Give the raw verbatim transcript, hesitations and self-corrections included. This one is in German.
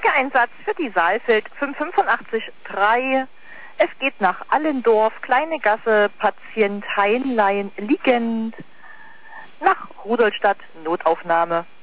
Pflegeeinsatz für die Saalfeld fünf fünfundachtzig drei. Es geht nach Allendorf, Kleine Gasse, Patient Heinlein liegend. Nach Rudolstadt, Notaufnahme.